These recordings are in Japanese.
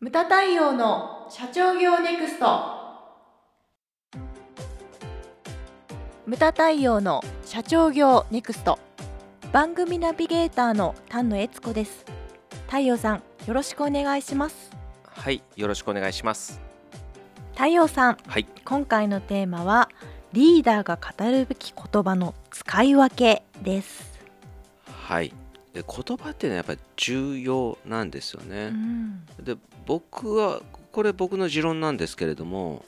ムタ太陽の社長業ネクスト。ムタ太陽の社長業ネクスト、番組ナビゲーターの丹野悦子です。太陽さん、よろしくお願いします。 はい、よろしくお願いします。 太陽さん、 はい、 今回のテーマはリーダーが語るべき言葉の使い分けです。 はい。で、言葉ってね、やっぱり重要なんですよね。で、僕の持論なんですけれども、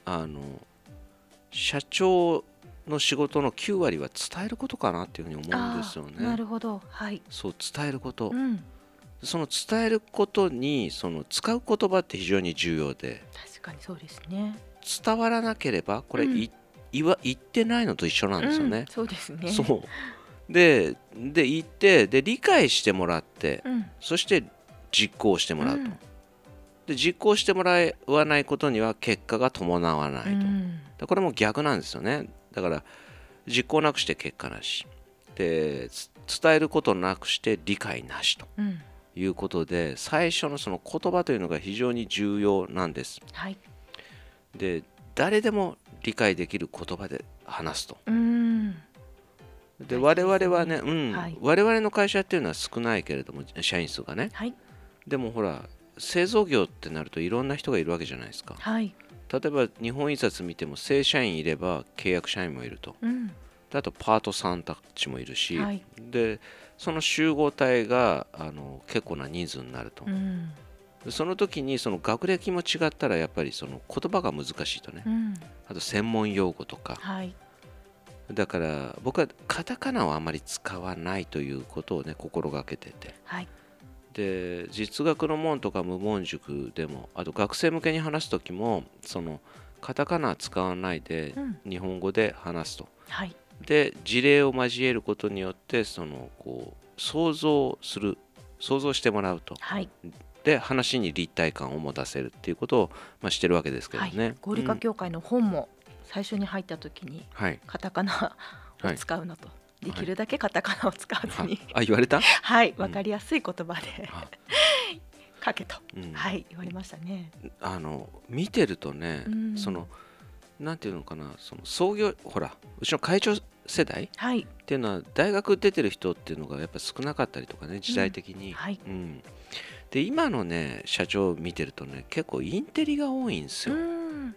社長の仕事の9割は伝えることかなっていうふうに思うんですよね。 なるほど、はい。 そう伝えること、その伝えることにその使う言葉って非常に重要で、 確かにそうですね。 伝わらなければこれ、言ってないのと一緒なんですよね。 そうですね。 そうで言ってで理解してもらって、そして実行してもらうと、で実行してもらわないことには結果が伴わないと、これも逆なんですよね。だから実行なくして結果なしで、伝えることなくして理解なしということで、最初のその言葉というのが非常に重要なんです。 はい。 で、誰でも理解できる言葉で話すと。で、我々はね、我々の会社っていうのは少ないけれども、社員数がね、でもほら製造業ってなるといろんな人がいるわけじゃないですか。例えば日本印刷見ても正社員いれば契約社員もいると、であとパートさんたちもいるし、でその集合体が結構な人数になると、その時にその学歴も違ったらやっぱりその言葉が難しいとね、あと専門用語とか、だから僕はカタカナをあまり使わないということをね心がけてて、で実学の門とか無門塾でも、あと学生向けに話す時もそのカタカナは使わないで日本語で話すと、で事例を交えることによってそのこう想像してもらうと、で話に立体感を持たせるっていうことを、してるわけですけどね。 合理化協会の本も最初に入った時に、カタカナを使うなと、できるだけカタカナを使わずに、 言われた？ 分かりやすい言葉で書けと、言われましたね。 見てるとね、そのなんていうのかな、その創業、ほらうちの会長世代っていうのは大学出てる人っていうのがやっぱ少なかったりとかね、時代的に、で今のね社長を見てるとね、結構インテリが多いんですよ。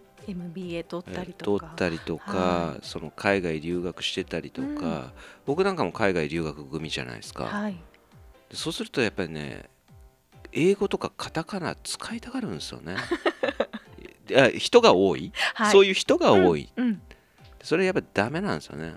MBA 取ったりとか、 その海外留学してたりとか、僕なんかも海外留学組じゃないですか。そうするとやっぱりね、英語とかカタカナ使いたがるんですよね。人が多い、そういう人が多い、それやっぱりダメなんですよね。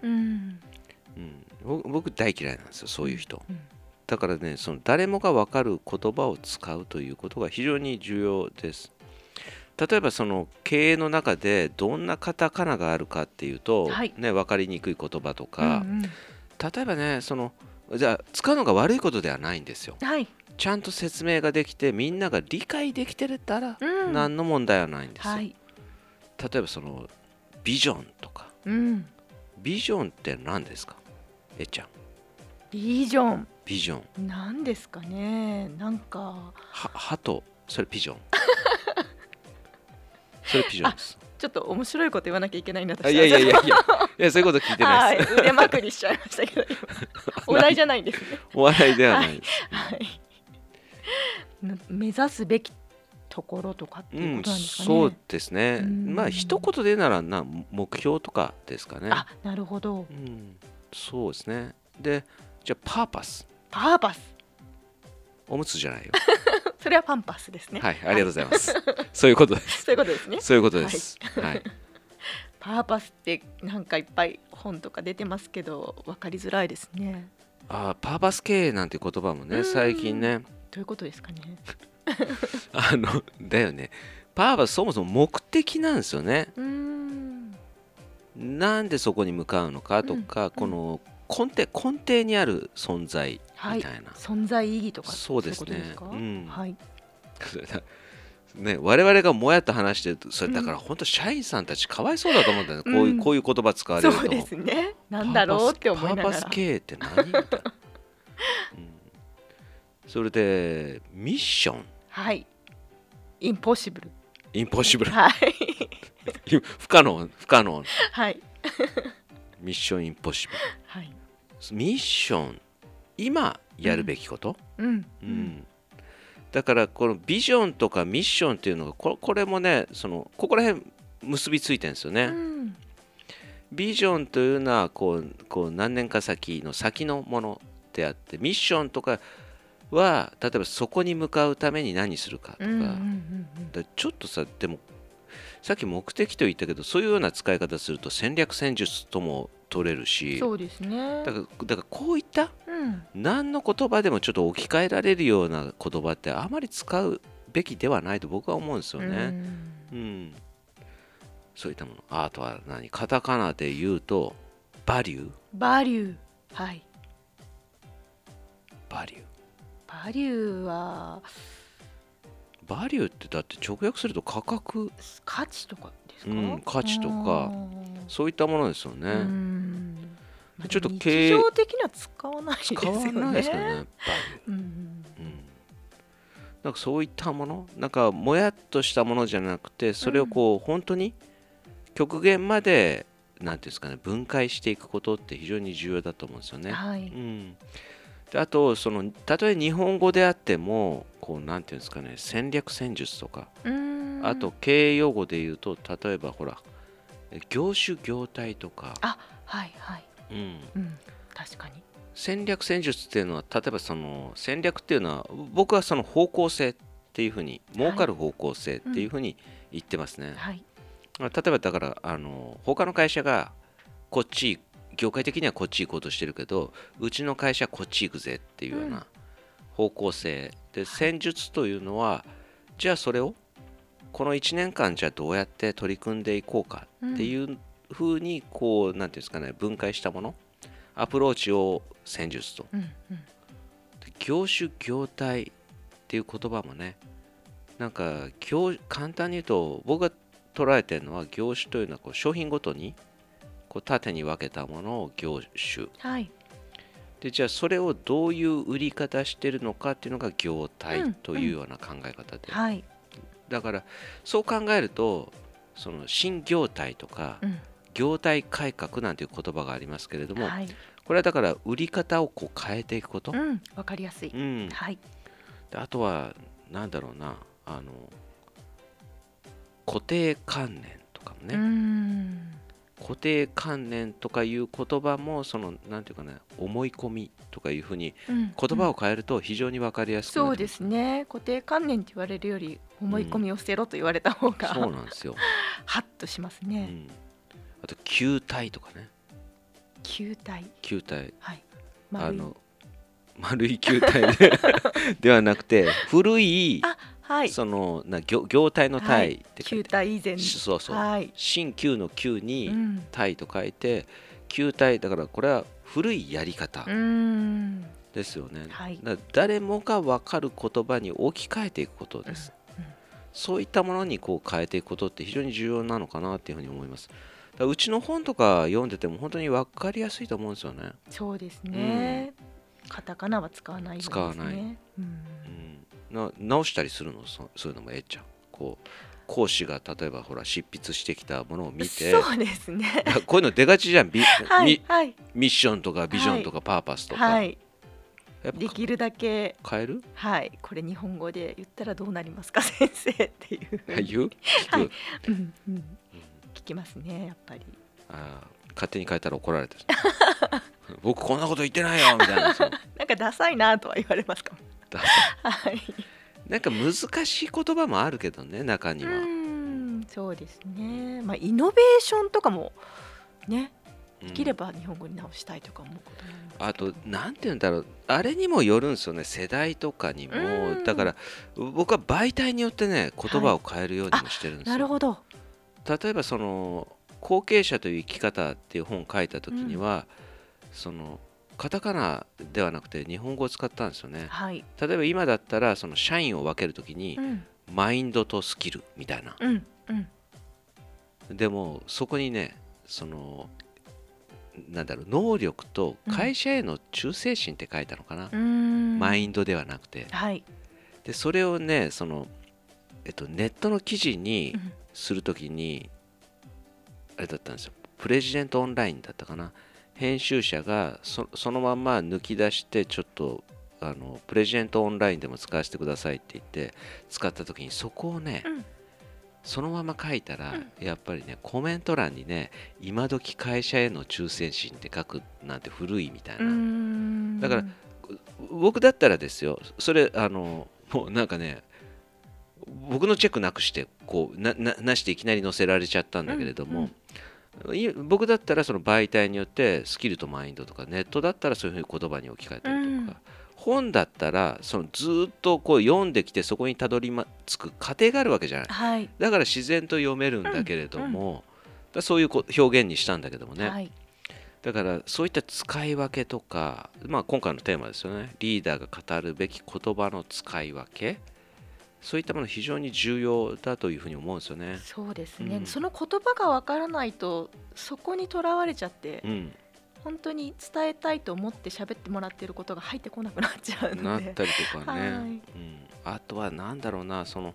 僕大嫌いなんですよ、そういう人。だからね、その誰もが分かる言葉を使うということが非常に重要です。例えばその経営の中でどんなカタカナがあるかっていうと、分かりにくい言葉とか、例えばね、じゃあ使うのが悪いことではないんですよ。ちゃんと説明ができてみんなが理解できてたら何の問題はないんですよ。例えばそのビジョンとか、ビジョンって何ですか、えっちゃん。 ビジョン何ですかね。なんかハト、それピジョンそれピジョンです。 ちょっと面白いこと言わなきゃいけないんだと。 いやそういうこと聞いてないです。 腕まくりしちゃいましたけど、お笑いじゃないんですね。 お笑いではないです。 目指すべきところとかっていうことなんですかね。 そうですね。まあ一言で言うなら目標とかですかね。 なるほど。 そうですね。で、じゃあパーパス。おむつじゃないよ。 それはパンパスですね。 ありがとうございます。そういうことです。 そういうことですね。 そういうことです。 パーパスってなんかいっぱい本とか出てますけど、分かりづらいですね。 パーパス経営なんて言葉もね、最近ね。 どういうことですかね。 だよね。パーパスそもそも目的なんですよね。なんでそこに向かうのかとか、この根底にある存在みたいな、 存在意義とか。 そうですね。我々がもやっと話してると、それだから本当社員さんたちかわいそうだと思うんだよね。こういう言葉使われると。 そうですね。なんだろうって思いながら。 パーパス経営って何みたいな。それでミッション。 インポッシブル。 インポッシブル。 はい。 不可能。 はい。 ミッションインポッシブル。 はい。 ミッション、今やるべきこと、だからこのビジョンとかミッションっていうのがこれもね、ここら辺結びついてるんですよね。ビジョンというのはこう何年か先のものであって、ミッションとかは例えばそこに向かうために何するかとか、ちょっとさ、でもさっき目的と言ったけど、そういうような使い方すると戦略戦術とも取れるし、 そうですね。 だからこういった、何の言葉でもちょっと置き換えられるような言葉ってあまり使うべきではないと僕は思うんですよね。そういったもの。あとはカタカナで言うとバリュー。 はい。 バリューってだって直訳すると価値とかですか？ 価値とかそういったものですよね。 ちょっと日常的には使わないですよね。 使わないですよね、バリュー。なんかそういったもの、なんかもやっとしたものじゃなくて、それを本当に極限までなんていうんですかね、分解していくことって非常に重要だと思うんですよね。であとたとえ日本語であってもなんていうんですかね、戦略戦術とか、あと経営用語で言うと、例えばほら業種業態とか、 確かに戦略戦術っていうのは、例えば戦略っていうのは僕は方向性っていうふうに、儲かる方向性っていうふうに言ってますね。例えばだから他の会社がこっち、業界的にはこっち行こうとしてるけど、うちの会社はこっち行くぜっていうような方向性で、戦術というのは、じゃあそれをこの1年間じゃあどうやって取り組んでいこうかっていうふうになんていうんですかね、分解したもの、アプローチを戦術と、業種業態っていう言葉もね、なんか簡単に言うと、僕が捉えてるのは、業種というのは商品ごとに縦に分けたものを業種、でじゃあそれをどういう売り方してるのかっていうのが業態というような考え方で、だからそう考えると、新業態とか、業態改革なんていう言葉がありますけれども、これはだから売り方を変えていくこと、 わかりやすい。 であとはなんだろうな、固定観念とかもね、固定観念とかいう言葉もなんていうかね、思い込みとかいうふうに言葉を変えると非常に分かりやすくなります。 そうですね。固定観念って言われるより思い込みを捨てろと言われた方が、 そうなんですよ。 ハッとしますね。 あと球体とかね。 球体、 丸い球体ではなくて、古い業態の体って球体以前、 新旧の旧に体と書いて球体だから、これは古いやり方ですよね。誰もが分かる言葉に置き換えていくことです。そういったものに変えていくことって非常に重要なのかなっていうふうに思います。うちの本とか読んでても本当に分かりやすいと思うんですよね。 そうですね。カタカナは使わないようですね。 使わない。直したりするの、そういうのもちゃん。講師が例えばほら執筆してきたものを見て、 そうですね。 こういうの出がちじゃん。ミッションとかビジョンとかパーパスとか。 できるだけ変える？ これ日本語で言ったらどうなりますか先生っていう。 言う？ 聞きますね、やっぱり。 勝手に変えたら怒られてる。僕こんなこと言ってないよみたいな。 なんかダサいなとは言われますかも。 なんか難しい言葉もあるけどね、中には。 そうですね。イノベーションとかもね、できれば日本語に直したいとか思うこともありますけど。 あとなんて言うんだろう、あれにもよるんですよね、世代とかにも。だから僕は媒体によってね、言葉を変えるようにもしてるんですよ。 なるほど。 例えば後継者という生き方っていう本を書いた時には、カタカナではなくて日本語を使ったんですよね。例えば今だったら社員を分けるときに、マインドとスキルみたいな、でもそこにね、なんだろう、能力と会社への忠誠心って書いたのかな、マインドではなくて。でそれをね、 ネットの記事にするときに、あれだったんですよ、プレジデントオンラインだったかな、編集者がそのまま抜き出して、ちょっとプレジデントオンラインでも使わせてくださいって言って使ったときに、そこをね、そのまま書いたら、やっぱりね、コメント欄にね、今時会社への忠誠心って書くなんて古いみたいな。だから僕だったらですよ、それもうなんかね、僕のチェックなくしてこうなしていきなり載せられちゃったんだけれども、僕だったらその媒体によってスキルとマインドとか、ネットだったらそういうふうに言葉に置き換えたりとか、本だったらそのずっとこう読んできてそこにたどり着く過程があるわけじゃない、だから自然と読めるんだけれども、そういう表現にしたんだけどもね、だからそういった使い分けとか、今回のテーマですよね、リーダーが語るべき言葉の使い分け、そういったもの非常に重要だというふうに思うんですよね。 そうですね、その言葉が分からないとそこにとらわれちゃって、本当に伝えたいと思って喋ってもらっていることが入ってこなくなっちゃうので、 なったりとかね、あとはなんだろうな、その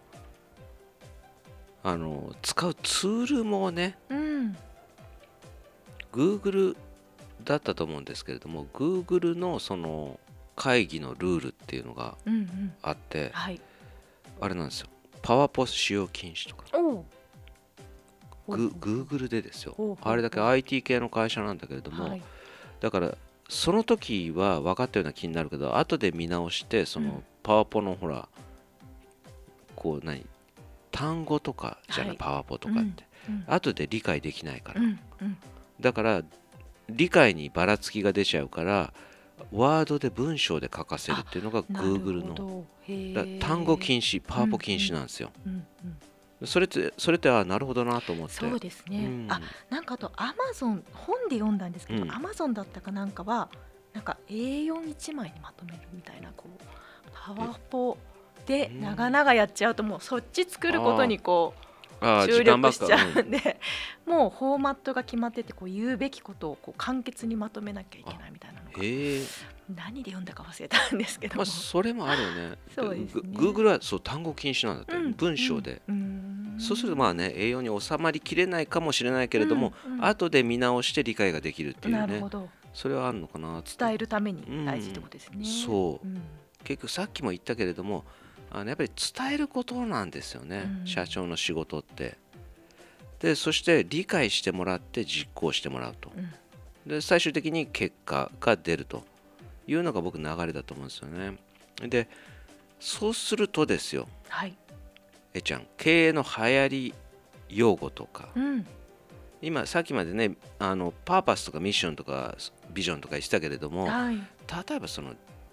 使うツールもね、Google だったと思うんですけれども、 Google のその会議のルールっていうのがあって、あれなんですよ、パワポ使用禁止とか、Google でですよ、あれだけ IT 系の会社なんだけれども、だからその時は分かったような気になるけど、後で見直して、そのパワポのほら、こう単語とかじゃない、パワポとかって後で理解できないから、だから理解にばらつきが出ちゃうから、ワードで文章で書かせるっていうのが Google の単語禁止、パワポ禁止なんですよ。それってなるほどなと思って。 そうですね、なんかあと Amazon 本で読んだんですけど、Amazon だったかなんかはなんか A41 枚にまとめるみたいな、こうパワポで長々やっちゃうと、もうそっち作ることにこう注力しちゃうんで、もうフォーマットが決まってて、こう言うべきことをこう簡潔にまとめなきゃいけないみたいなのが、何で読んだか忘れたんですけども、 それもあるよね。 そうですね、 Google はそう単語禁止なんだって、文章で、そうするとまあね、栄養に収まりきれないかもしれないけれども、後で見直して理解ができるっていうね、なるほど、それはあるのかなって。 伝えるために大事ってことですね。 そう、結局さっきも言ったけれども、やっぱり伝えることなんですよね、社長の仕事って。でそして理解してもらって実行してもらうと、で最終的に結果が出るというのが僕流れだと思うんですよね。でそうするとですよ、ちゃん、経営の流行り用語とか、今さっきまでね、パーパスとかミッションとかビジョンとか言ってたけれども、例えばその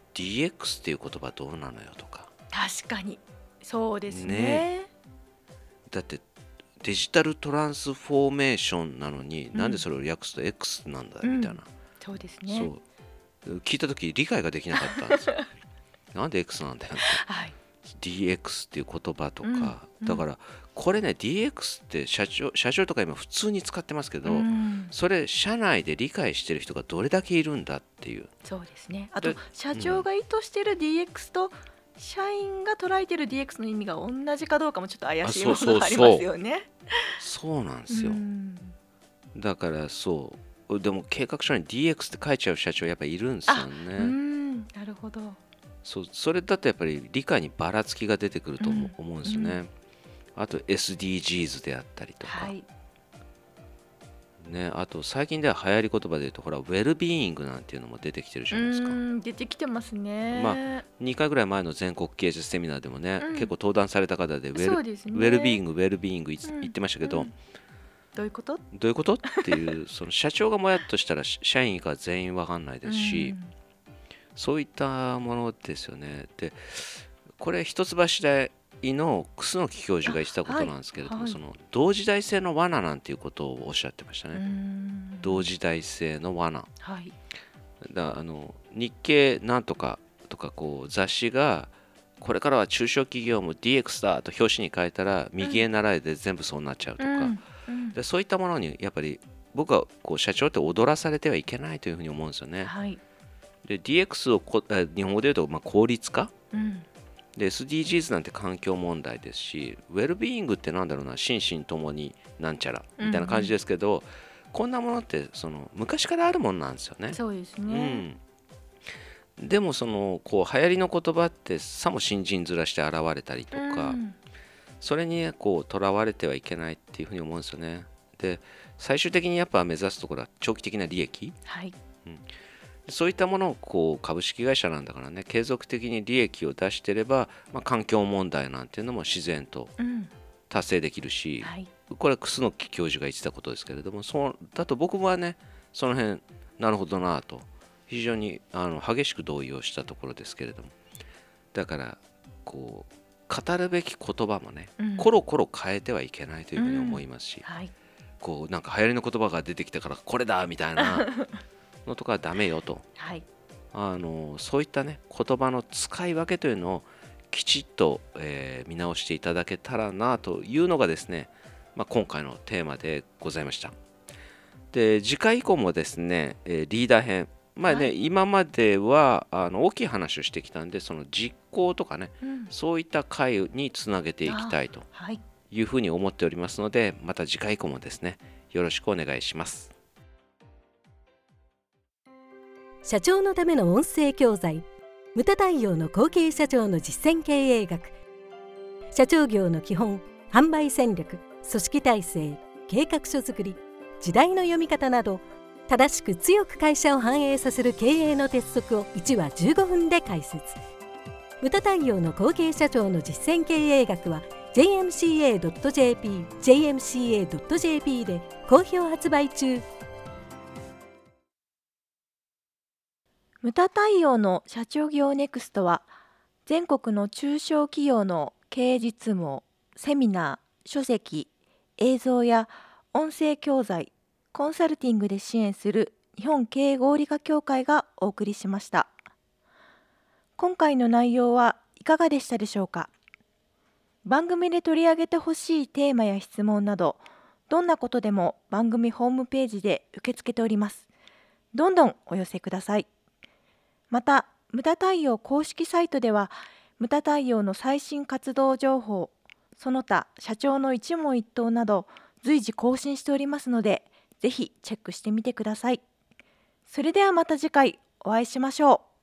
DX っていう言葉どうなのよとか。 確かにそうですね。 だってデジタルトランスフォーメーションなのに、なんでそれを略すと X なんだみたいな、 そうですね。 そう聞いた時理解ができなかったんですよなんで X なんだよって、DX っていう言葉とか、だからこれね、 DX って社長とか今普通に使ってますけど、それ社内で理解してる人がどれだけいるんだっていう。 そうですね。あと社長が意図してる DX と社員が捉えてる DX の意味が同じかどうかもちょっと怪しいものがありますよね。 そうなんですよ。だからそうでも計画書に DX って書いちゃう社長やっぱりいるんですよね。 なるほど。 それだとやっぱり理解にばらつきが出てくると思うんですよね。あと SDGs であったりとか、ね、あと最近では流行り言葉で言うと、ほらウェルビーイングなんていうのも出てきてるじゃないですか。 出てきてますね。 2回ぐらい前の全国経営者セミナーでもね、結構登壇された方でウェルビーイング言ってましたけど、 どういうことっていうその社長がもやっとしたら社員が全員わかんないですし、そういったものですよね。でこれ一橋大の楠木教授が言ってたことなんですけれども、その同時代性の罠なんていうことをおっしゃってましたね。同時代性の罠、日経なんとかとかこう雑誌がこれからは中小企業も DX だと表紙に書いたら右へ習えで全部そうなっちゃうとか、でそういったものにやっぱり僕はこう社長って踊らされてはいけないというふうに思うんですよね。で DX を日本語で言うと効率化、 で SDGs なんて環境問題ですし、ウェルビーイングってなんだろうな、心身ともになんちゃらみたいな感じですけど、こんなものって昔からあるものなんですよね。 そうですね。 でもこう流行りの言葉ってさも新人面して現れたりとか、それにとらわれてはいけないっていうふうに思うんですよね。で最終的にやっぱ目指すところは長期的な利益、そういったものを株式会社なんだからね、継続的に利益を出していれば、環境問題なんていうのも自然と達成できるし、これは楠木教授が言ってたことですけれども、そうだと僕はね、その辺なるほどなと非常に激しく同意をしたところですけれども、だから語るべき言葉もね、コロコロ変えてはいけないというふうに思いますし、なんか流行りの言葉が出てきたからこれだみたいなのとかはダメよと、そういったね言葉の使い分けというのをきちっと、見直していただけたらなというのがですね、今回のテーマでございました。で次回以降もですね、リーダー編、今までは大きい話をしてきたんで、その実行とかね、そういった回につなげていきたいというふうに思っておりますので、また次回以降もですねよろしくお願いします。 社長のための音声教材、ムタ太陽の後継社長の実践経営学。社長業の基本、販売戦略、組織体制、計画書作り、時代の読み方など、正しく強く会社を繁栄させる経営の鉄則を1話15分で解説。ムタ太陽の後継社長の実践経営学は jmca.jp、jmca.jp で好評発売中。 ムタ太陽の社長業ネクストは、全国の中小企業の経営実務をセミナー、書籍、映像や音声教材、コンサルティングで支援する日本経営合理化協会がお送りしました。今回の内容はいかがでしたでしょうか。番組で取り上げてほしいテーマや質問など、どんなことでも番組ホームページで受け付けております。どんどんお寄せください。また、ムタ太陽公式サイトでは、ムタ太陽の最新活動情報、その他社長の一問一答など随時更新しておりますので、ぜひチェックしてみてください。それではまた次回お会いしましょう。